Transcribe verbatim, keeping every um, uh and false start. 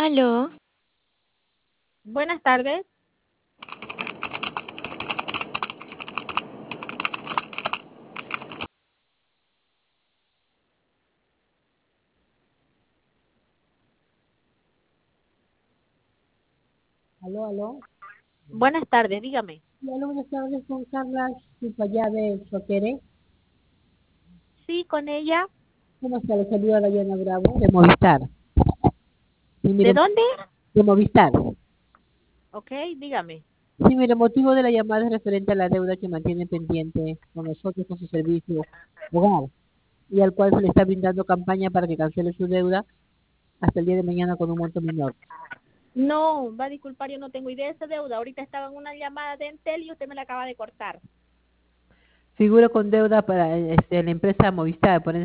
Aló, Buenas tardes. Aló, aló. Buenas tardes, dígame. Y aló, buenas tardes con Carla allá de Choquere. Sí, con ella. ¿Cómo está? Le saluda Dayana Bravo de Movistar. Sí, ¿De mire, dónde? de Movistar. Ok, dígame. Sí, mire, el motivo de la llamada es referente a la deuda que mantiene pendiente con nosotros con su servicio hogar y al cual se le está brindando campaña para que cancele su deuda hasta el día de mañana con un monto menor. No, va a disculpar, yo no tengo idea de esa deuda. Ahorita estaba en una llamada de Entel y usted me la acaba de cortar. Figura con deuda para este, la empresa Movistar, por